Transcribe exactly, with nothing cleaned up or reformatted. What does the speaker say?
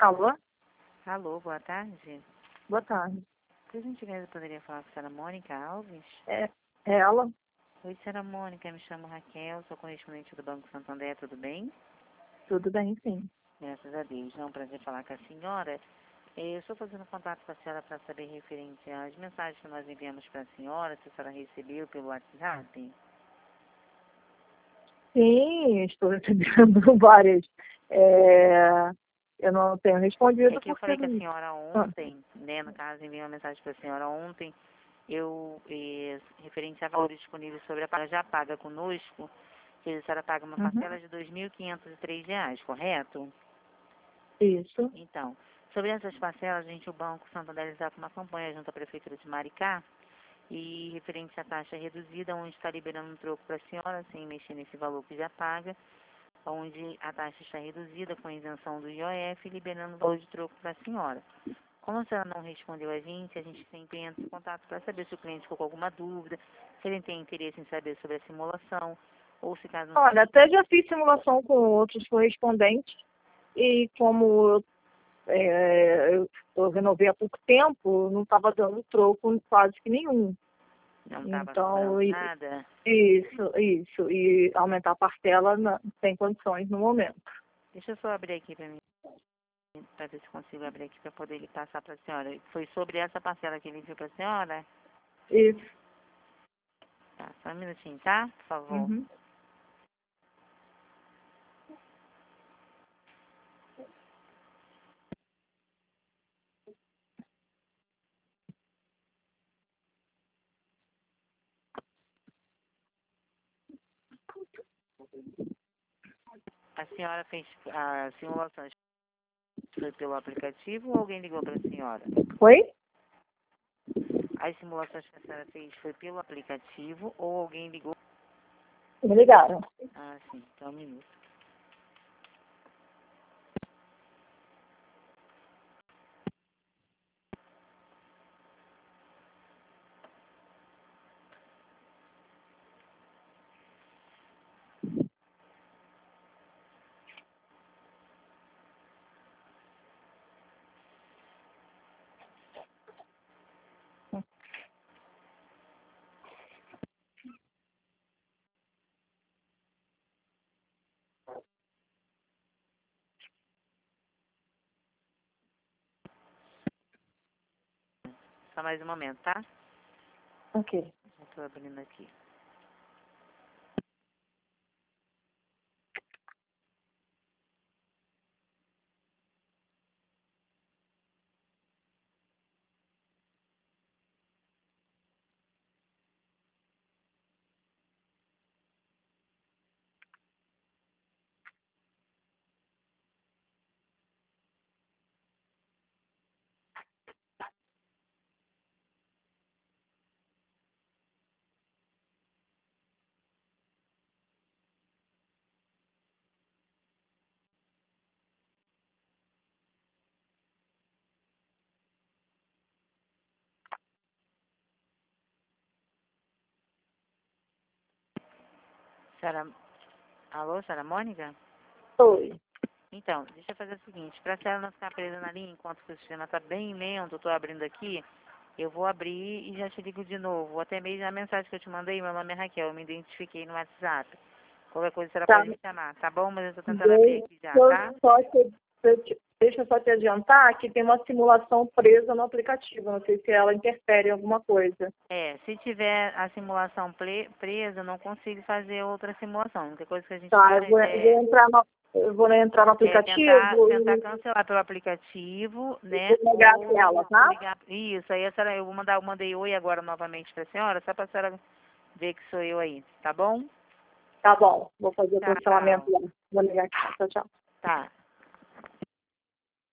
Alô? Alô, boa tarde. Boa tarde. Por gentileza, poderia falar com a senhora Mônica Alves? É, é ela? Oi, senhora Mônica, me chamo Raquel, sou correspondente do Banco Santander, tudo bem? Tudo bem, sim. Graças a Deus, é um prazer falar com a senhora. Eu estou fazendo contato com a senhora para saber referente às mensagens que nós enviamos para a senhora, se a senhora recebeu pelo WhatsApp. Sim, estou recebendo várias. É, eu não tenho respondido É que eu porque... falei com a não- senhora ontem, né, no caso, enviei uma mensagem para a senhora ontem, eu, eh, referente a valores disponíveis sobre a paga, já paga conosco, que a senhora paga uma Uhum. parcela de dois mil quinhentos e três reais, correto? Isso. Então, sobre essas parcelas, a gente, o Banco Santander está com uma campanha junto à Prefeitura de Maricá, e referente à taxa reduzida, onde está liberando um troco para a senhora, sem mexer nesse valor que já paga, onde a taxa está reduzida com a isenção do I O F, liberando o valor de troco para a senhora. Como a senhora não respondeu a gente, a gente sempre entra em contato para saber se o cliente ficou com alguma dúvida, se ele tem interesse em saber sobre a simulação, ou se caso não... Olha, até já fiz simulação com outros correspondentes e como eu, é, eu, eu renovei há pouco tempo, não estava dando troco quase que nenhum. Não estava Então, cobrando e- nada. isso, isso. E aumentar a parcela não tem condições no momento. Deixa eu só abrir aqui para mim, para ver se consigo abrir aqui para poder ele passar para a senhora. Foi sobre essa parcela que ele enviou para a senhora? Isso. Tá, só um minutinho, tá? Por favor. Uhum. A senhora fez as simulações foi pelo aplicativo ou alguém ligou para a senhora? Oi? As simulações que a senhora fez foi pelo aplicativo ou alguém ligou? Me ligaram. Ah, sim, então um minuto. Só mais um momento, tá? Ok. Já estou abrindo aqui. Senhora... Alô, senhora Mônica? Oi. Então, deixa eu fazer o seguinte, para a senhora não ficar presa na linha enquanto que o sistema está bem lento, eu estou abrindo aqui, eu vou abrir e já te ligo de novo. Ou até mesmo a mensagem que eu te mandei, meu nome é Raquel, eu me identifiquei no WhatsApp. Qualquer coisa a senhora Tá. pode me chamar, tá bom? Mas eu estou tentando abrir Deixa aqui já, eu tá? só te, eu te- deixa eu só te adiantar que tem uma simulação presa no aplicativo. Não sei se ela interfere em alguma coisa. É, se tiver a simulação ple- presa, eu não consigo fazer outra simulação. A única coisa que a gente Tá, eu faz vou, eu vou é, entrar no, eu vou entrar no é tentar, aplicativo tentar e cancelar pelo aplicativo, né? vou negar a tela, Ou tá? ligar. Isso, aí a senhora, eu vou mandar, eu mandei oi agora novamente para a senhora, só para a senhora ver que sou eu aí, tá bom? Tá bom. Vou fazer o cancelamento Tchau. lá. Vou negar aqui. Tchau, tchau. Tá.